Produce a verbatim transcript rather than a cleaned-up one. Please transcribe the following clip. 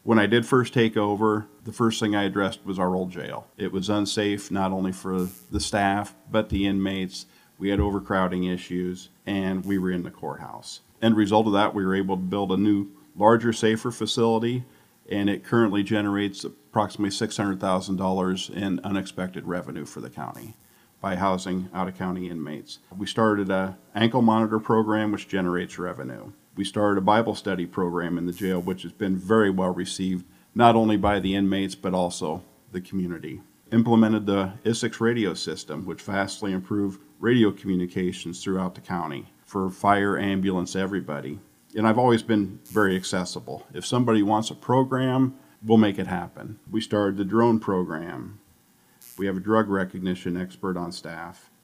When I did first take over, the first thing I addressed was our old jail. It was unsafe not only for the staff, but the inmates. We had overcrowding issues, and we were in the courthouse. End result of that, we were able to build a new, larger, safer facility, and it currently generates approximately six hundred thousand dollars in unexpected revenue for the county by housing out-of-county inmates. We started an ankle monitor program, which generates revenue. We started a Bible study program in the jail, which has been very well received, not only by the inmates, but also the community. Implemented the I S S radio system, which vastly improved radio communications throughout the county for fire, ambulance, everybody. And I've always been very accessible. If somebody wants a program, we'll make it happen. We started the drone program. We have a drug recognition expert on staff.